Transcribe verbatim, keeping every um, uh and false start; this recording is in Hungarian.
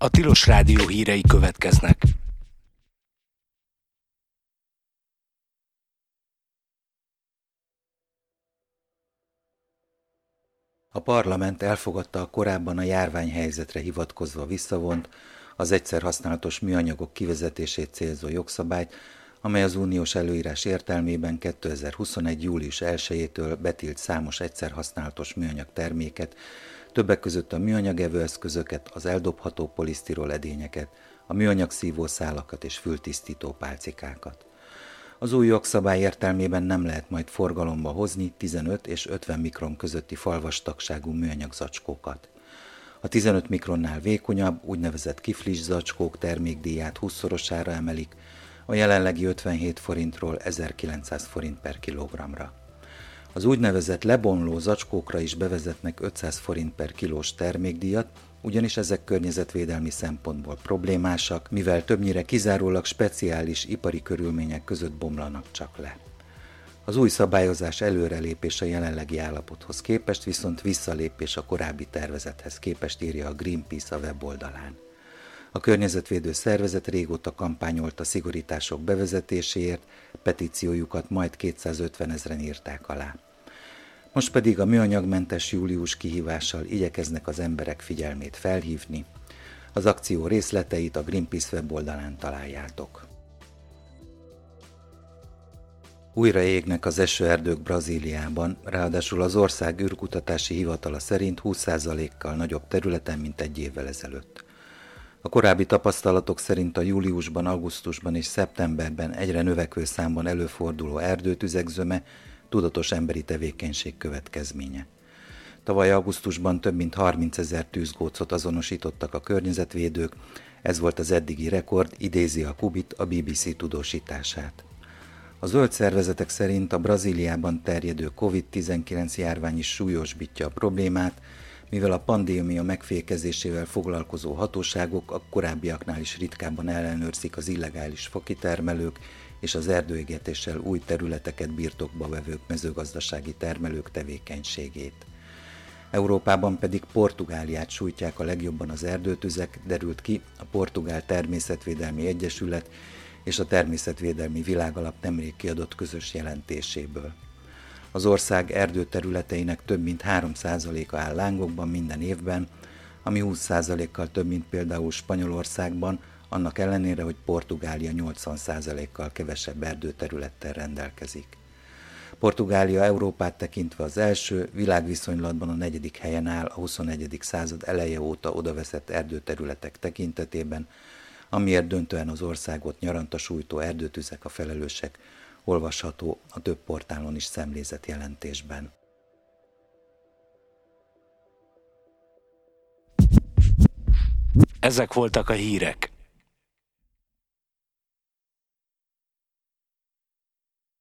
A Tilos Rádió hírei következnek. A parlament elfogadta a korábban a járványhelyzetre hivatkozva visszavont, az egyszerhasználatos műanyagok kivezetését célzó jogszabályt, amely az uniós előírás értelmében kétezer-huszonegy. július elsejétől betilt számos egyszerhasználatos műanyag terméket, többek között a műanyag evőeszközöket, az eldobható polisztirol edényeket, a műanyag szívószálakat és fültisztító pálcikákat. Az új jogszabály értelmében nem lehet majd forgalomba hozni tizenöt és ötven mikron közötti falvastagságú műanyag zacskókat. A tizenöt mikronnál vékonyabb, úgynevezett kiflis zacskók termékdíját húszszorosára emelik, a jelenlegi ötvenhét forintról ezerkilencszáz forint per kilogramra. Az úgynevezett lebomló zacskókra is bevezetnek ötszáz forint per kilós termékdíjat, ugyanis ezek környezetvédelmi szempontból problémásak, mivel többnyire kizárólag speciális ipari körülmények között bomlanak csak le. Az új szabályozás előrelépés a jelenlegi állapothoz képest, viszont visszalépés a korábbi tervezethez képest, írja a Greenpeace a weboldalán. A környezetvédő szervezet régóta kampányolt a szigorítások bevezetéséért, petíciójukat majd kétszázötven ezren írták alá. Most pedig a műanyagmentes július kihívással igyekeznek az emberek figyelmét felhívni. Az akció részleteit a Greenpeace weboldalán találjátok. Újra égnek az esőerdők Brazíliában, ráadásul az ország űrkutatási hivatala szerint húsz százalékkal nagyobb területen, mint egy évvel ezelőtt. A korábbi tapasztalatok szerint a júliusban, augusztusban és szeptemberben egyre növekvő számban előforduló erdőtüzek zöme tudatos emberi tevékenység következménye. Tavaly augusztusban több mint harmincezer tűzgócot azonosítottak a környezetvédők, ez volt az eddigi rekord, idézi a Kubit a bé bé cé tudósítását. A zöld szervezetek szerint a Brazíliában terjedő kovid tizenkilenc járvány is súlyosbítja a problémát, mivel a pandémia megfékezésével foglalkozó hatóságok a korábbiaknál is ritkábban ellenőrzik az illegális fakitermelők és az erdőégetéssel új területeket birtokba vevők mezőgazdasági termelők tevékenységét. Európában pedig Portugáliát sújtják a legjobban az erdőtüzek, derült ki a Portugál Természetvédelmi Egyesület és a Természetvédelmi Világalap nemrég kiadott közös jelentéséből. Az ország erdőterületeinek több mint három százaléka áll lángokban minden évben, ami húsz százalékkal több, mint például Spanyolországban, annak ellenére, hogy Portugália nyolcvan százalékkal kevesebb erdőterülettel rendelkezik. Portugália Európát tekintve az első, világviszonylatban a negyedik helyen áll a huszonegyedik század eleje óta odaveszett erdőterületek tekintetében, amiért döntően az országot nyaranta sújtó erdőtüzek a felelősek, olvasható a több portálon is szemlézett jelentésben. Ezek voltak a hírek.